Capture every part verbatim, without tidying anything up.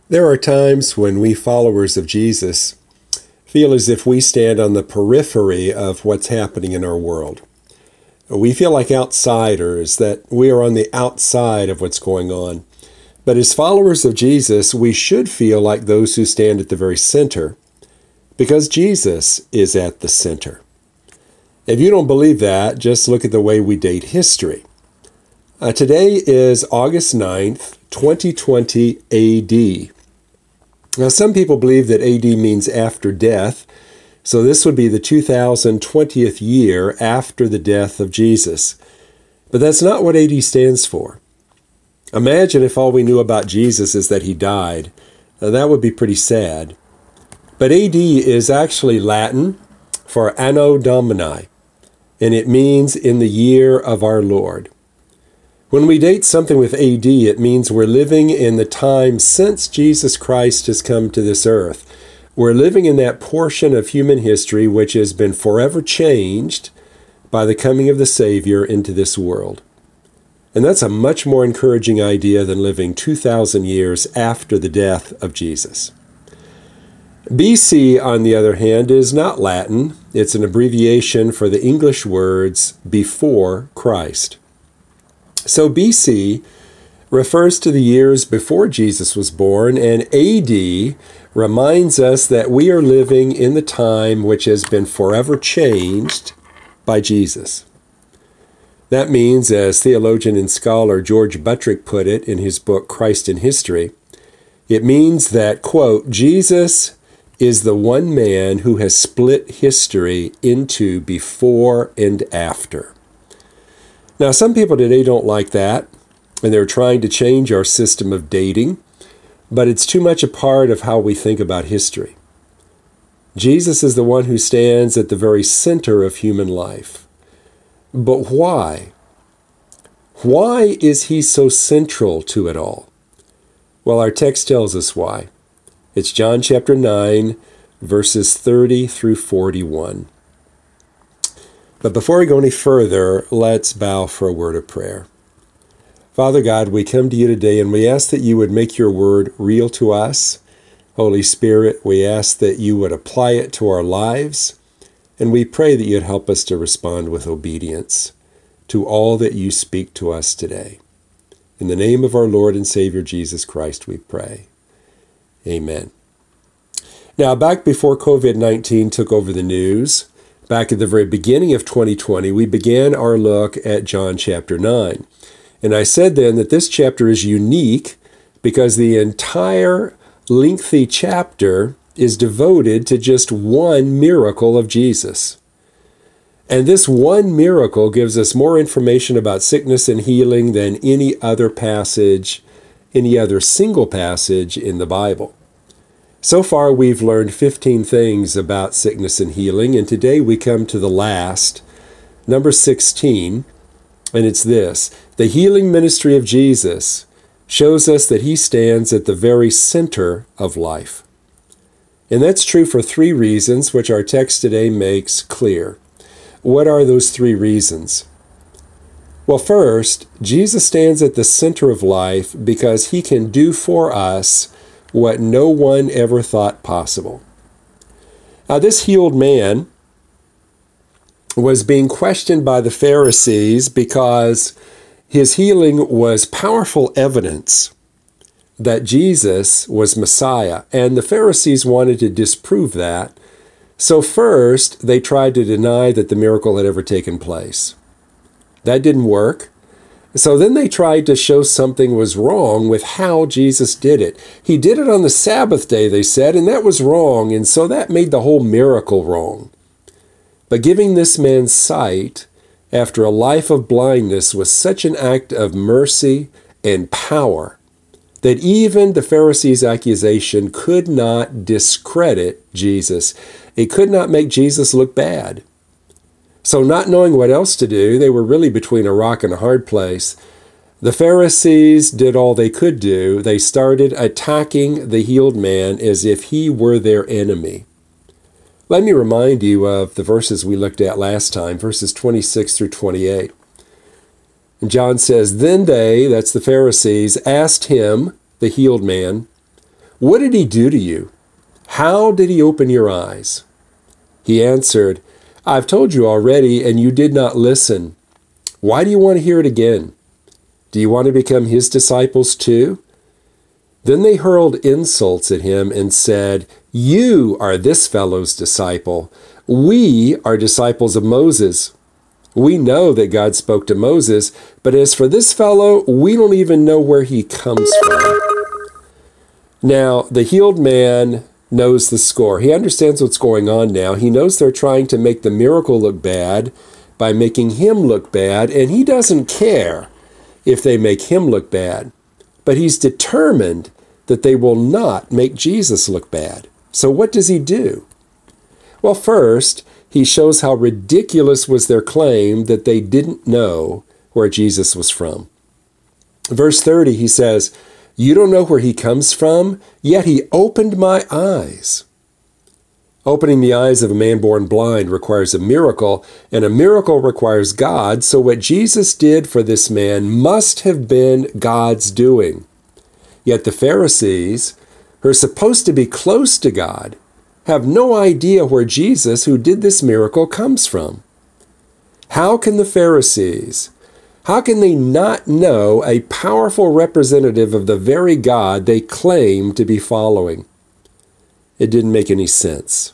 There are times when we followers of Jesus feel as if we stand on the periphery of what's happening in our world. We feel like outsiders, that we are on the outside of what's going on. But as followers of Jesus, we should feel like those who stand at the very center, because Jesus is at the center. If you don't believe that, just look at the way we date history. Uh, today is August ninth, twenty twenty A D. Now, some people believe that A D means after death, so this would be the two thousand twentieth year after the death of Jesus. But that's not what A D stands for. Imagine if all we knew about Jesus is that he died. Now, that would be pretty sad. But A D is actually Latin for Anno Domini, and it means in the year of our Lord. When we date something with A D, it means we're living in the time since Jesus Christ has come to this earth. We're living in that portion of human history which has been forever changed by the coming of the Savior into this world. And that's a much more encouraging idea than living two thousand years after the death of Jesus. B C, on the other hand, is not Latin. It's an abbreviation for the English words before Christ. So B C refers to the years before Jesus was born, and A D reminds us that we are living in the time which has been forever changed by Jesus. That means, as theologian and scholar George Buttrick put it in his book Christ in History, it means that, quote, Jesus is the one man who has split history into before and after. Now, some people today don't like that, and they're trying to change our system of dating, but it's too much a part of how we think about history. Jesus is the one who stands at the very center of human life. But why? Why is he so central to it all? Well, our text tells us why. It's John chapter nine, verses thirty through forty-one. But before we go any further, let's bow for a word of prayer. Father God, we come to you today and we ask that you would make your word real to us. Holy Spirit, we ask that you would apply it to our lives, and we pray that you'd help us to respond with obedience to all that you speak to us today. In the name of our Lord and Savior Jesus Christ, we pray. Amen. Now, back before covid nineteen took over the news, back at the very beginning of twenty twenty, we began our look at John chapter nine. And I said then that this chapter is unique because the entire lengthy chapter is devoted to just one miracle of Jesus. And this one miracle gives us more information about sickness and healing than any other passage, any other single passage in the Bible. So far, we've learned fifteen things about sickness and healing, and today we come to the last, number sixteen, and it's this. The healing ministry of Jesus shows us that he stands at the very center of life. And that's true for three reasons, which our text today makes clear. What are those three reasons? Well, first, Jesus stands at the center of life because he can do for us what no one ever thought possible. Now, this healed man was being questioned by the Pharisees because his healing was powerful evidence that Jesus was Messiah, and the Pharisees wanted to disprove that. So first, they tried to deny that the miracle had ever taken place. That didn't work. So then they tried to show something was wrong with how Jesus did it. He did it on the Sabbath day, they said, and that was wrong, and so that made the whole miracle wrong. But giving this man sight after a life of blindness was such an act of mercy and power that even the Pharisees' accusation could not discredit Jesus. It could not make Jesus look bad. So not knowing what else to do, they were really between a rock and a hard place. The Pharisees did all they could do. They started attacking the healed man as if he were their enemy. Let me remind you of the verses we looked at last time, verses twenty-six through twenty-eight. And John says, "Then they," that's the Pharisees, "asked him," the healed man, What did he do to you? How did he open your eyes?" He answered, "I've told you already, and you did not listen. Why do you want to hear it again? Do you want to become his disciples too?" Then they hurled insults at him and said, "You are this fellow's disciple. We are disciples of Moses. We know that God spoke to Moses, but as for this fellow, we don't even know where he comes from." Now, the healed man knows the score. He understands what's going on now. He knows they're trying to make the miracle look bad by making him look bad, and he doesn't care if they make him look bad. But he's determined that they will not make Jesus look bad. So what does he do? Well, first, he shows how ridiculous was their claim that they didn't know where Jesus was from. Verse thirty, he says, "You don't know where he comes from, yet he opened my eyes." Opening the eyes of a man born blind requires a miracle, and a miracle requires God, so what Jesus did for this man must have been God's doing. Yet the Pharisees, who are supposed to be close to God, have no idea where Jesus, who did this miracle, comes from. How can the Pharisees, how can they not know a powerful representative of the very God they claim to be following? It didn't make any sense.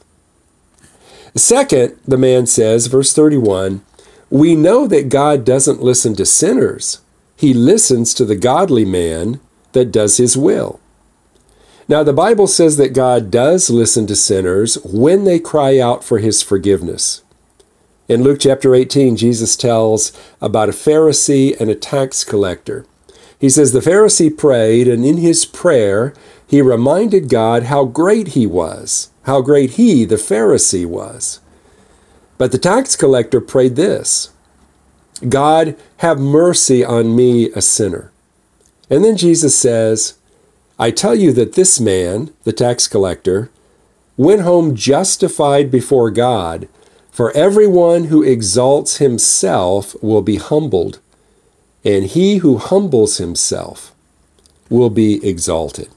Second, the man says, verse thirty-one, "We know that God doesn't listen to sinners. He listens to the godly man that does his will." Now, the Bible says that God does listen to sinners when they cry out for his forgiveness. In Luke chapter eighteen, Jesus tells about a Pharisee and a tax collector. He says the Pharisee prayed, and in his prayer, he reminded God how great he was, how great he, the Pharisee, was. But the tax collector prayed this, "God, have mercy on me, a sinner." And then Jesus says, "I tell you that this man," the tax collector, "went home justified before God, for everyone who exalts himself will be humbled, and he who humbles himself will be exalted."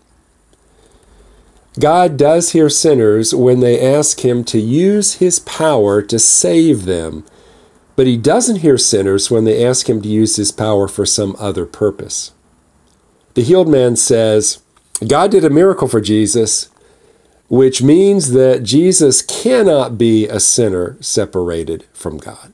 God does hear sinners when they ask him to use his power to save them, but he doesn't hear sinners when they ask him to use his power for some other purpose. The healed man says, God did a miracle for Jesus, which means that Jesus cannot be a sinner separated from God.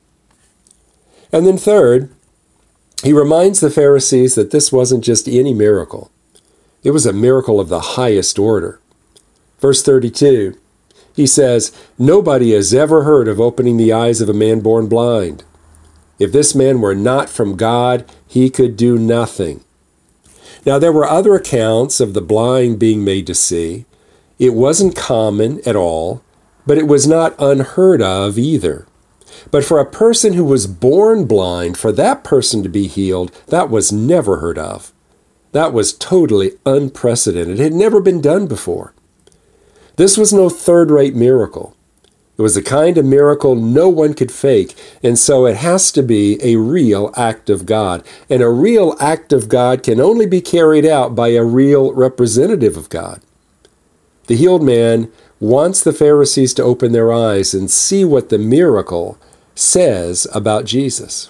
And then third, he reminds the Pharisees that this wasn't just any miracle. It was a miracle of the highest order. Verse thirty-two, he says, "Nobody has ever heard of opening the eyes of a man born blind. If this man were not from God, he could do nothing." Now, there were other accounts of the blind being made to see. It wasn't common at all, but it was not unheard of either. But for a person who was born blind, for that person to be healed, that was never heard of. That was totally unprecedented. It had never been done before. This was no third-rate miracle. It was the kind of miracle no one could fake, and so it has to be a real act of God. And a real act of God can only be carried out by a real representative of God. The healed man wants the Pharisees to open their eyes and see what the miracle says about Jesus.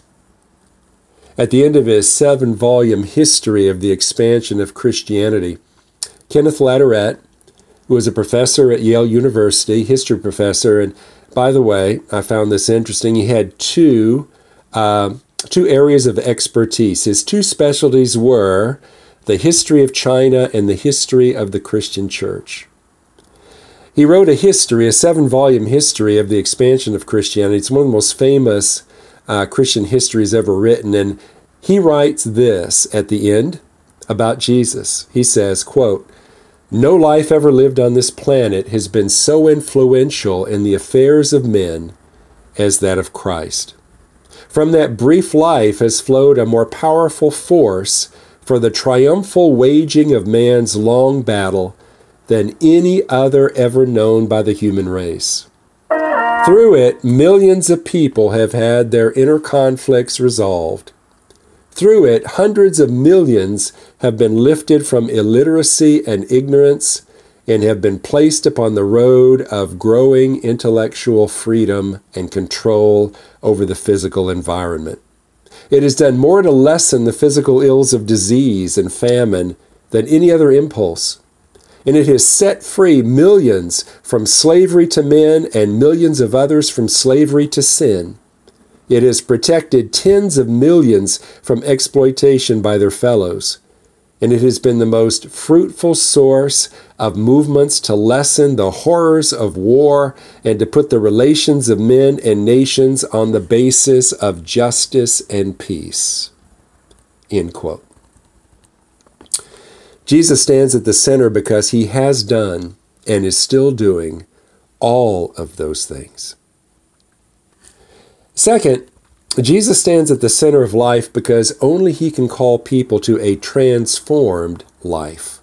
At the end of his seven-volume history of the expansion of Christianity, Kenneth Latourette, who was a professor at Yale University, history professor, and by the way, I found this interesting. He had two, uh, two areas of expertise. His two specialties were the history of China and the history of the Christian church. He wrote a history, a seven-volume history of the expansion of Christianity. It's one of the most famous uh, Christian histories ever written, and he writes this at the end about Jesus. He says, quote, "No life ever lived on this planet has been so influential in the affairs of men as that of Christ. From that brief life has flowed a more powerful force for the triumphal waging of man's long battle than any other ever known by the human race. Through it, millions of people have had their inner conflicts resolved. Through it, hundreds of millions have been lifted from illiteracy and ignorance and have been placed upon the road of growing intellectual freedom and control over the physical environment. It has done more to lessen the physical ills of disease and famine than any other impulse. And it has set free millions from slavery to men and millions of others from slavery to sin. It has protected tens of millions from exploitation by their fellows. And it has been the most fruitful source of movements to lessen the horrors of war and to put the relations of men and nations on the basis of justice and peace. End quote. Jesus stands at the center because he has done and is still doing all of those things. Second, Jesus stands at the center of life because only he can call people to a transformed life.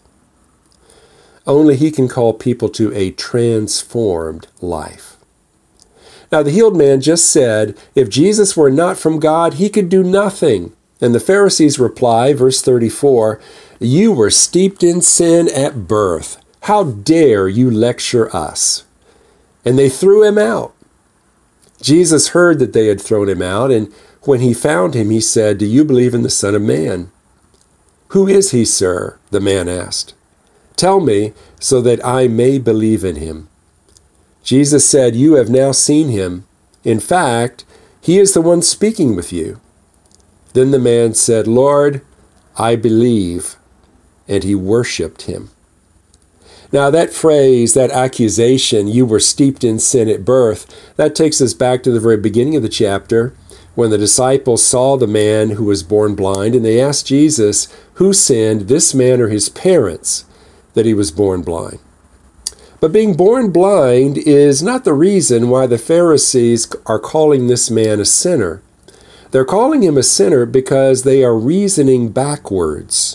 Only he can call people to a transformed life. Now, the healed man just said, if Jesus were not from God, he could do nothing. And the Pharisees reply, verse thirty-four, you were steeped in sin at birth. How dare you lecture us? And they threw him out. Jesus heard that they had thrown him out, and when he found him, he said, do you believe in the Son of Man? Who is he, sir? The man asked. Tell me, so that I may believe in him. Jesus said, you have now seen him. In fact, he is the one speaking with you. Then the man said, Lord, I believe. And he worshipped him. Now that phrase, that accusation, you were steeped in sin at birth, that takes us back to the very beginning of the chapter when the disciples saw the man who was born blind, and they asked Jesus, who sinned, this man or his parents, that he was born blind? But being born blind is not the reason why the Pharisees are calling this man a sinner. They're calling him a sinner because they are reasoning backwards.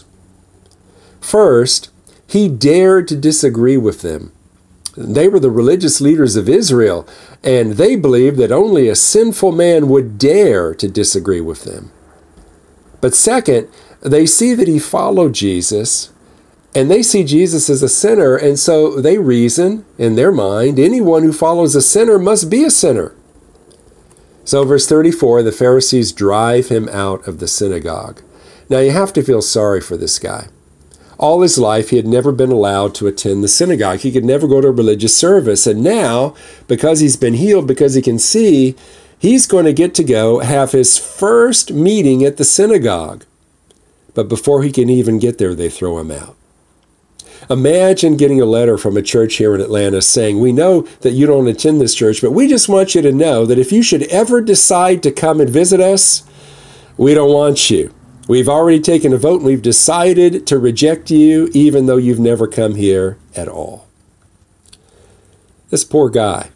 First, he dared to disagree with them. They were the religious leaders of Israel, and they believed that only a sinful man would dare to disagree with them. But second, they see that he followed Jesus, and they see Jesus as a sinner, and so they reason in their mind, anyone who follows a sinner must be a sinner. So verse thirty-four, the Pharisees drive him out of the synagogue. Now you have to feel sorry for this guy. All his life, he had never been allowed to attend the synagogue. He could never go to a religious service. And now, because he's been healed, because he can see, he's going to get to go have his first meeting at the synagogue. But before he can even get there, they throw him out. Imagine getting a letter from a church here in Atlanta saying, we know that you don't attend this church, but we just want you to know that if you should ever decide to come and visit us, we don't want you. We've already taken a vote and we've decided to reject you even though you've never come here at all. This poor guy.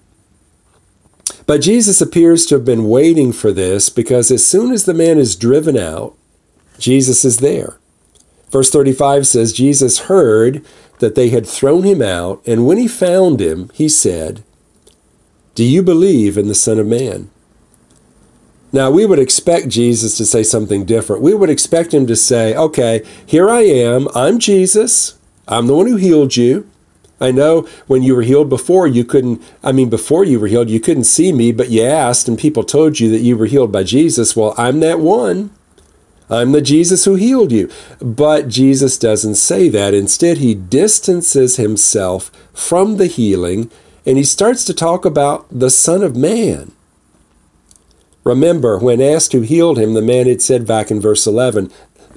But Jesus appears to have been waiting for this because as soon as the man is driven out, Jesus is there. Verse thirty-five says, Jesus heard that they had thrown him out, and when he found him, he said, do you believe in the Son of Man? Now, we would expect Jesus to say something different. We would expect him to say, okay, here I am. I'm Jesus. I'm the one who healed you. I know when you were healed before, you couldn't, I mean, before you were healed, you couldn't see me, but you asked and people told you that you were healed by Jesus. Well, I'm that one. I'm the Jesus who healed you. But Jesus doesn't say that. Instead, he distances himself from the healing and he starts to talk about the Son of Man. Remember, when asked who healed him, the man had said back in verse eleven,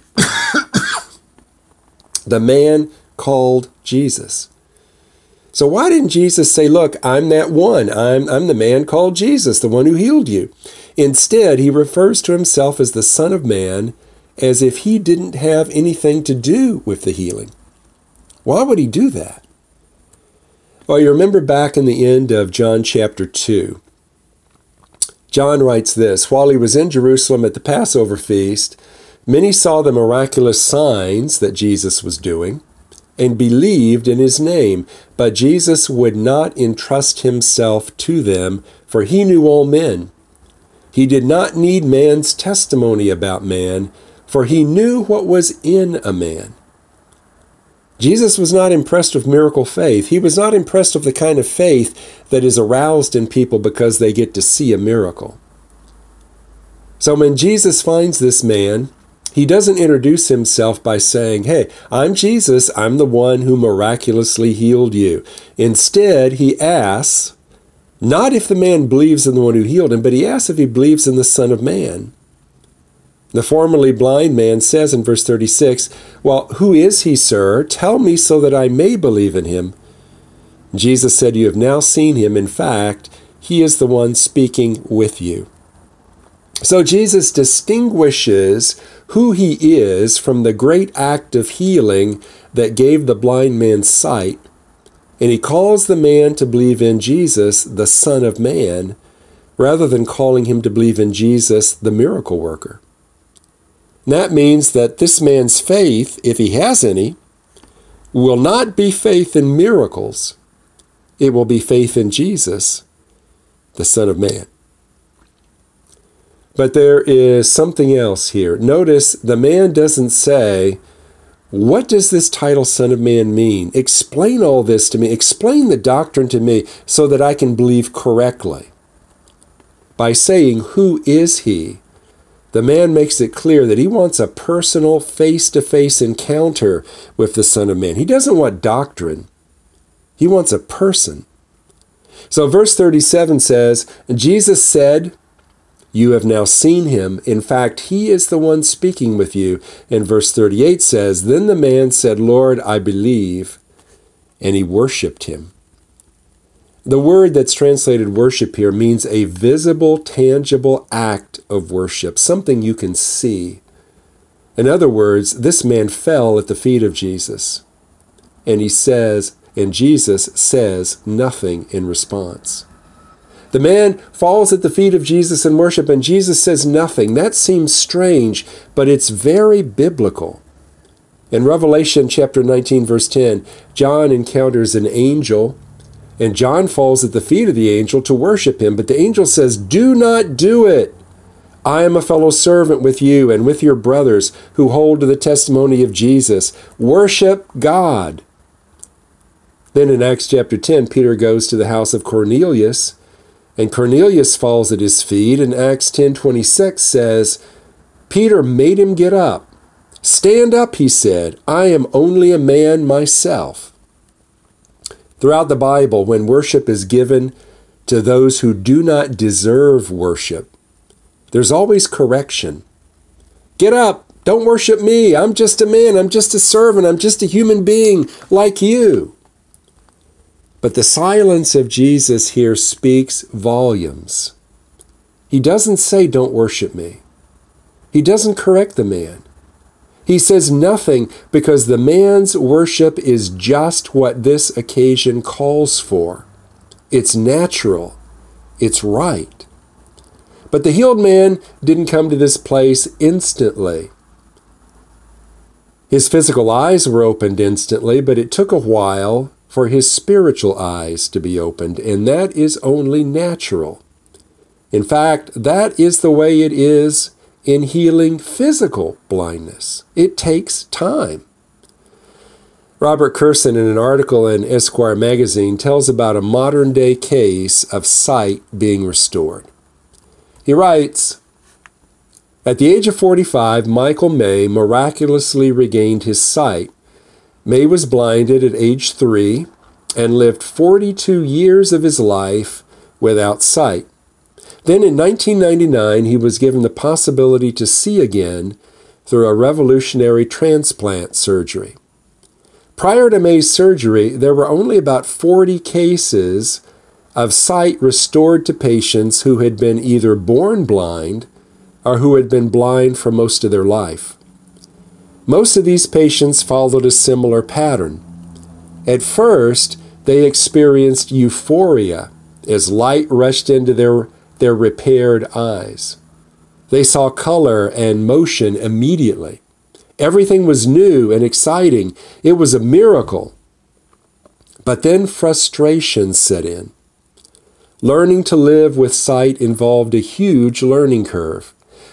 the man called Jesus. So why didn't Jesus say, look, I'm that one. I'm, I'm the man called Jesus, the one who healed you. Instead, he refers to himself as the Son of Man as if he didn't have anything to do with the healing. Why would he do that? Well, you remember back in the end of John chapter two, John writes this, while he was in Jerusalem at the Passover feast, many saw the miraculous signs that Jesus was doing and believed in his name, but Jesus would not entrust himself to them, for he knew all men. He did not need man's testimony about man, for he knew what was in a man. Jesus was not impressed with miracle faith. He was not impressed with the kind of faith that is aroused in people because they get to see a miracle. So when Jesus finds this man, he doesn't introduce himself by saying, "Hey, I'm Jesus. I'm the one who miraculously healed you." Instead, he asks, not if the man believes in the one who healed him, but he asks if he believes in the Son of Man. The formerly blind man says in verse thirty-six, "Well, who is he, sir? Tell me so that I may believe in him." Jesus said, "You have now seen him. In fact, he is the one speaking with you." So Jesus distinguishes who he is from the great act of healing that gave the blind man sight, and he calls the man to believe in Jesus, the Son of Man, rather than calling him to believe in Jesus, the miracle worker. And that means that this man's faith, if he has any, will not be faith in miracles. It will be faith in Jesus, the Son of Man. But there is something else here. Notice the man doesn't say, "What does this title Son of Man mean? Explain all this to me. Explain the doctrine to me so that I can believe correctly." By saying, "Who is he?" the man makes it clear that he wants a personal, face-to-face encounter with the Son of Man. He doesn't want doctrine. He wants a person. So verse thirty-seven says, Jesus said, "You have now seen him. In fact, he is the one speaking with you." And verse thirty-eight says, "Then the man said, 'Lord, I believe,' and he worshipped him." The word that's translated worship here means a visible, tangible act of worship, something you can see. In other words, this man fell at the feet of Jesus, and he says, and Jesus says nothing in response. The man falls at the feet of Jesus in worship, and Jesus says nothing. That seems strange, but it's very biblical. In Revelation chapter nineteen, verse ten, John encounters an angel, and John falls at the feet of the angel to worship him. But the angel says, "Do not do it. I am a fellow servant with you and with your brothers who hold to the testimony of Jesus. Worship God." Then in Acts chapter ten, Peter goes to the house of Cornelius, and Cornelius falls at his feet, and Acts ten twenty-six says, Peter made him get up. "Stand up," he said. "I am only a man myself." Throughout the Bible, when worship is given to those who do not deserve worship, there's always correction. Get up. Don't worship me. I'm just a man. I'm just a servant. I'm just a human being like you. But the silence of Jesus here speaks volumes. He doesn't say, "Don't worship me." He doesn't correct the man. He says nothing because the man's worship is just what this occasion calls for. It's natural. It's right. But the healed man didn't come to this place instantly. His physical eyes were opened instantly, but it took a while for his spiritual eyes to be opened, and that is only natural. In fact, that is the way it is in healing physical blindness. It takes time. Robert Kurson, in an article in Esquire magazine, tells about a modern-day case of sight being restored. He writes, "At the age of forty-five, Michael May miraculously regained his sight. May was blinded at age three and lived forty-two years of his life without sight. Then in nineteen ninety-nine, he was given the possibility to see again through a revolutionary transplant surgery. Prior to May's surgery, there were only about forty cases of sight restored to patients who had been either born blind or who had been blind for most of their life. Most of these patients followed a similar pattern. At first, they experienced euphoria as light rushed into their, their repaired eyes. They saw color and motion immediately. Everything was new and exciting. It was a miracle. But then frustration set in. Learning to live with sight involved a huge learning curve.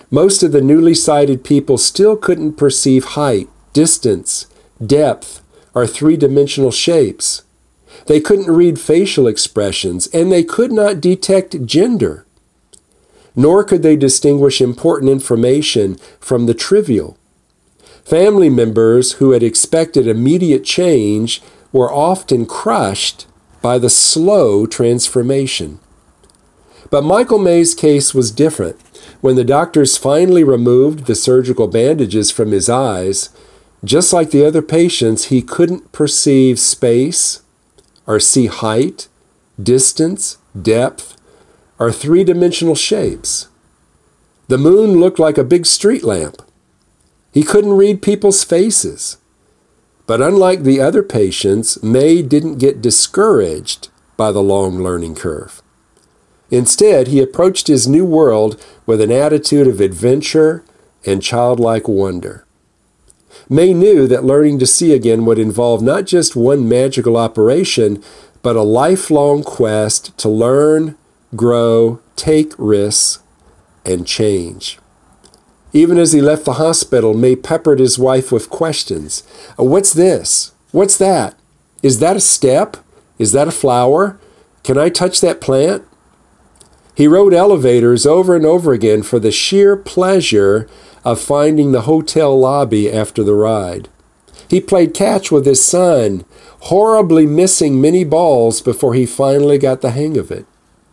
Most of the newly sighted people still couldn't perceive height, distance, depth, or three-dimensional shapes. They couldn't read facial expressions, and they could not detect gender. Nor could they distinguish important information from the trivial. Family members who had expected immediate change were often crushed by the slow transformation. But Michael May's case was different. When the doctors finally removed the surgical bandages from his eyes, just like the other patients, he couldn't perceive space or see height, distance, depth, or three-dimensional shapes. The moon looked like a big street lamp. He couldn't read people's faces. But unlike the other patients, May didn't get discouraged by the long learning curve. Instead, he approached his new world with an attitude of adventure and childlike wonder. May knew that learning to see again would involve not just one magical operation, but a lifelong quest to learn, grow, take risks, and change. Even as he left the hospital, May peppered his wife with questions. What's this? What's that? Is that a step? Is that a flower? Can I touch that plant? He rode elevators over and over again for the sheer pleasure of finding the hotel lobby after the ride. He played catch with his son, horribly missing many balls before he finally got the hang of it.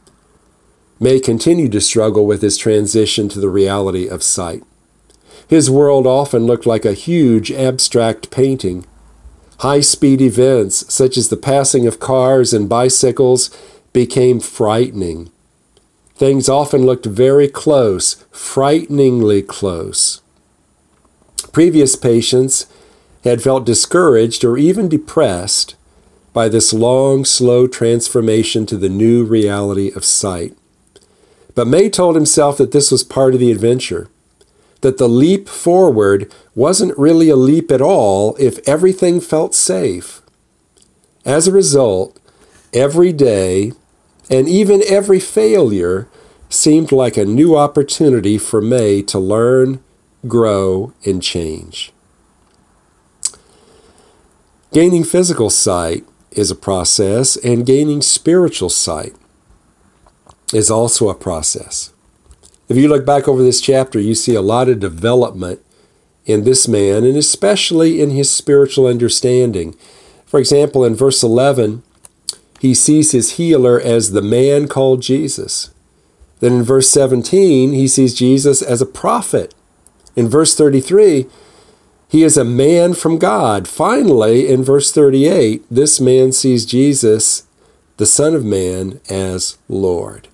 May continued to struggle with his transition to the reality of sight. His world often looked like a huge abstract painting. High-speed events, such as the passing of cars and bicycles, became frightening. Things often looked very close, frighteningly close. Previous patients had felt discouraged or even depressed by this long, slow transformation to the new reality of sight. But May told himself that this was part of the adventure, that the leap forward wasn't really a leap at all if everything felt safe. As a result, every day, and even every failure, seemed like a new opportunity for May to learn, grow, and change. Gaining physical sight is a process, and gaining spiritual sight is also a process. If you look back over this chapter, you see a lot of development in this man, and especially in his spiritual understanding. For example, in verse eleven, he sees his healer as the man called Jesus. Then in verse seventeen, he sees Jesus as a prophet. In verse thirty-three, he is a man from God. Finally, in verse thirty-eight, this man sees Jesus, the Son of Man, as Lord.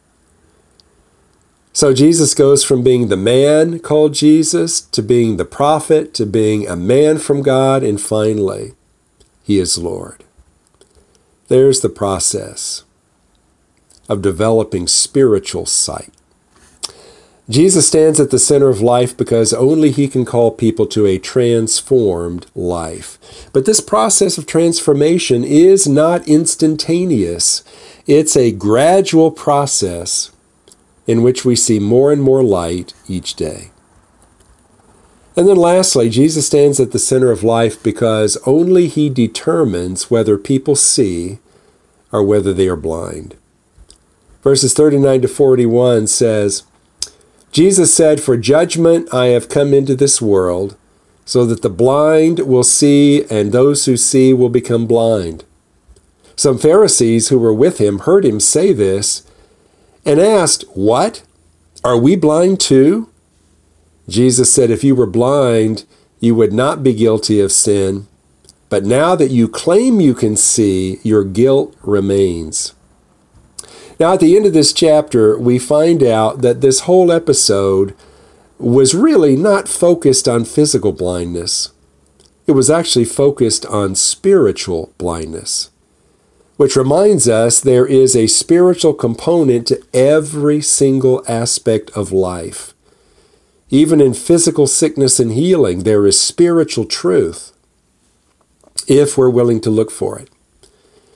So Jesus goes from being the man called Jesus to being the prophet to being a man from God, and finally, he is Lord. There's the process of developing spiritual sight. Jesus stands at the center of life because only he can call people to a transformed life. But this process of transformation is not instantaneous. It's a gradual process in which we see more and more light each day. And then lastly, Jesus stands at the center of life because only he determines whether people see or whether they are blind. Verses thirty-nine to forty-one says, Jesus said, "For judgment I have come into this world, so that the blind will see, and those who see will become blind." Some Pharisees who were with him heard him say this, and asked, "What? Are we blind too?" Jesus said, "If you were blind, you would not be guilty of sin. But now that you claim you can see, your guilt remains." Now, at the end of this chapter, we find out that this whole episode was really not focused on physical blindness. It was actually focused on spiritual blindness, which reminds us there is a spiritual component to every single aspect of life. Even in physical sickness and healing, there is spiritual truth if we're willing to look for it.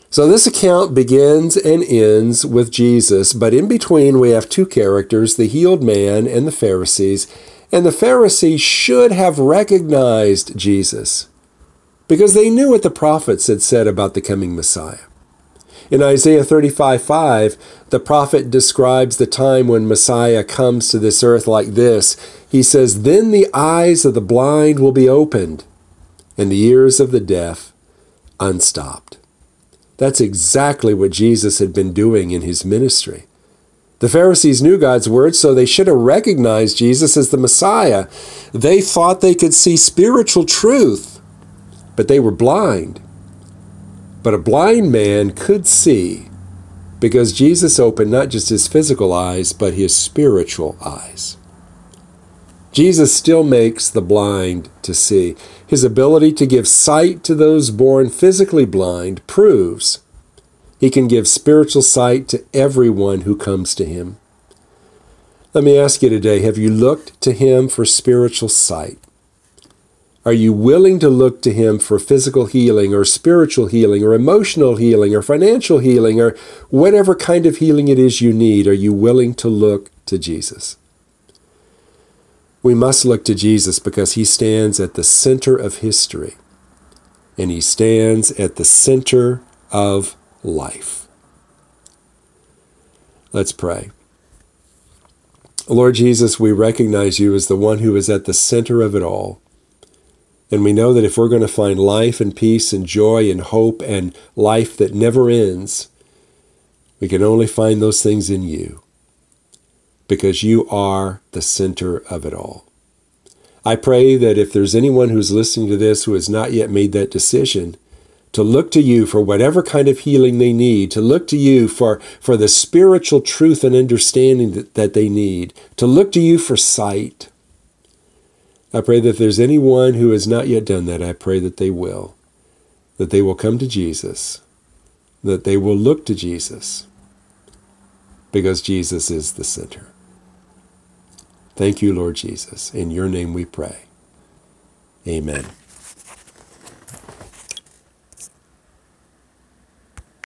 So this account begins and ends with Jesus, but in between we have two characters, the healed man and the Pharisees, and the Pharisees should have recognized Jesus because they knew what the prophets had said about the coming Messiah. In Isaiah thirty-five five, the prophet describes the time when Messiah comes to this earth like this. He says, "Then the eyes of the blind will be opened, and the ears of the deaf unstopped." That's exactly what Jesus had been doing in his ministry. The Pharisees knew God's word, so they should have recognized Jesus as the Messiah. They thought they could see spiritual truth, but they were blind. But a blind man could see because Jesus opened not just his physical eyes, but his spiritual eyes. Jesus still makes the blind to see. His ability to give sight to those born physically blind proves he can give spiritual sight to everyone who comes to him. Let me ask you today, have you looked to him for spiritual sight? Are you willing to look to him for physical healing or spiritual healing or emotional healing or financial healing or whatever kind of healing it is you need? Are you willing to look to Jesus? We must look to Jesus because he stands at the center of history, and he stands at the center of life. Let's pray. Lord Jesus, we recognize you as the one who is at the center of it all. And we know that if we're going to find life and peace and joy and hope and life that never ends, we can only find those things in you, because you are the center of it all. I pray that if there's anyone who's listening to this who has not yet made that decision, to look to you for whatever kind of healing they need, to look to you for, for the spiritual truth and understanding that, that they need, to look to you for sight. I pray that if there's anyone who has not yet done that, I pray that they will, that they will come to Jesus, that they will look to Jesus, because Jesus is the center. Thank you, Lord Jesus. In your name we pray. Amen.